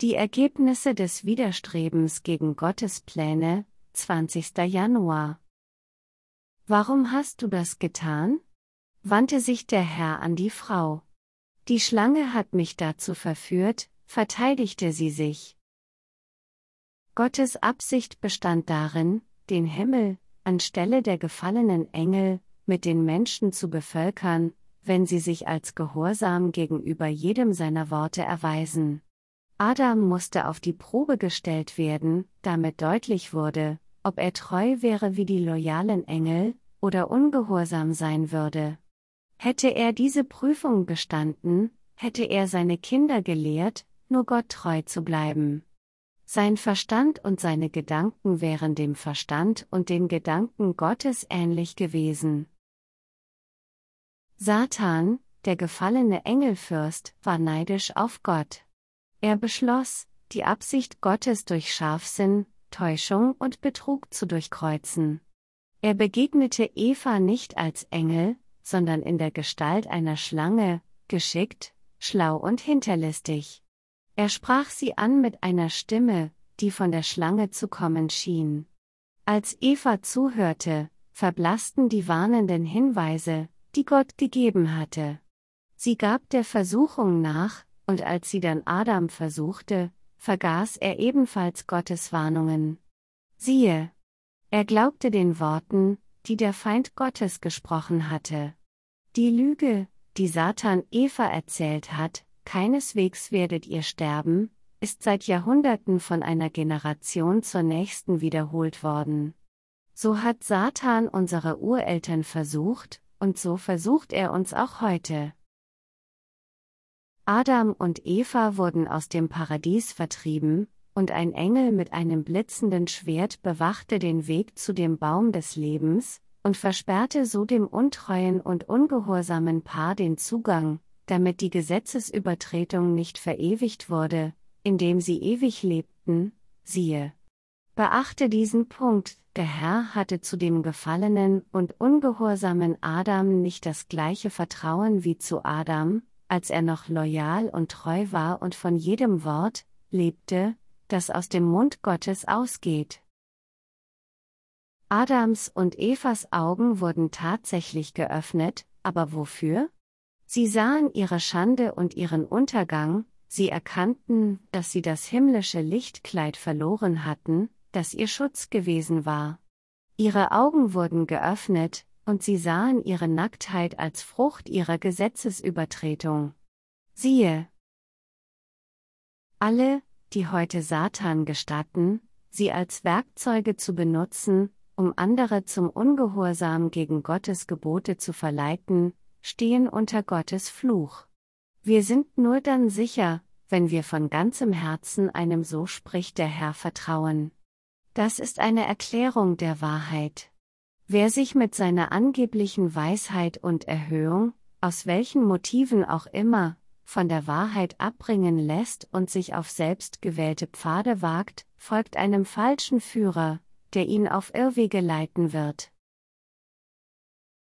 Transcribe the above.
Die Ergebnisse des Widerstrebens gegen Gottes Pläne, 20. Januar. Warum hast du das getan? Wandte sich der Herr an die Frau. Die Schlange hat mich dazu verführt, verteidigte sie sich. Gottes Absicht bestand darin, den Himmel, anstelle der gefallenen Engel, mit den Menschen zu bevölkern, wenn sie sich als gehorsam gegenüber jedem seiner Worte erweisen. Adam musste auf die Probe gestellt werden, damit deutlich wurde, ob er treu wäre wie die loyalen Engel, oder ungehorsam sein würde. Hätte er diese Prüfung bestanden, hätte er seine Kinder gelehrt, nur Gott treu zu bleiben. Sein Verstand und seine Gedanken wären dem Verstand und den Gedanken Gottes ähnlich gewesen. Satan, der gefallene Engelfürst, war neidisch auf Gott. Er beschloss, die Absicht Gottes durch Scharfsinn, Täuschung und Betrug zu durchkreuzen. Er begegnete Eva nicht als Engel, sondern in der Gestalt einer Schlange, geschickt, schlau und hinterlistig. Er sprach sie an mit einer Stimme, die von der Schlange zu kommen schien. Als Eva zuhörte, verblassten die warnenden Hinweise, die Gott gegeben hatte. Sie gab der Versuchung nach, und als sie dann Adam versuchte, vergaß er ebenfalls Gottes Warnungen. Siehe! Er glaubte den Worten, die der Feind Gottes gesprochen hatte. Die Lüge, die Satan Eva erzählt hat, keineswegs werdet ihr sterben, ist seit Jahrhunderten von einer Generation zur nächsten wiederholt worden. So hat Satan unsere Ureltern versucht, und so versucht er uns auch heute. Adam und Eva wurden aus dem Paradies vertrieben, und ein Engel mit einem blitzenden Schwert bewachte den Weg zu dem Baum des Lebens, und versperrte so dem untreuen und ungehorsamen Paar den Zugang, damit die Gesetzesübertretung nicht verewigt wurde, indem sie ewig lebten, siehe. Beachte diesen Punkt, der Herr hatte zu dem gefallenen und ungehorsamen Adam nicht das gleiche Vertrauen wie zu Adam, als er noch loyal und treu war und von jedem Wort lebte, das aus dem Mund Gottes ausgeht. Adams und Evas Augen wurden tatsächlich geöffnet, aber wofür? Sie sahen ihre Schande und ihren Untergang, sie erkannten, dass sie das himmlische Lichtkleid verloren hatten, das ihr Schutz gewesen war. Ihre Augen wurden geöffnet, und sie sahen ihre Nacktheit als Frucht ihrer Gesetzesübertretung. Siehe! Alle, die heute Satan gestatten, sie als Werkzeuge zu benutzen, um andere zum Ungehorsam gegen Gottes Gebote zu verleiten, stehen unter Gottes Fluch. Wir sind nur dann sicher, wenn wir von ganzem Herzen einem so spricht der Herr vertrauen. Das ist eine Erklärung der Wahrheit. Wer sich mit seiner angeblichen Weisheit und Erhöhung, aus welchen Motiven auch immer, von der Wahrheit abbringen lässt und sich auf selbstgewählte Pfade wagt, folgt einem falschen Führer, der ihn auf Irrwege leiten wird.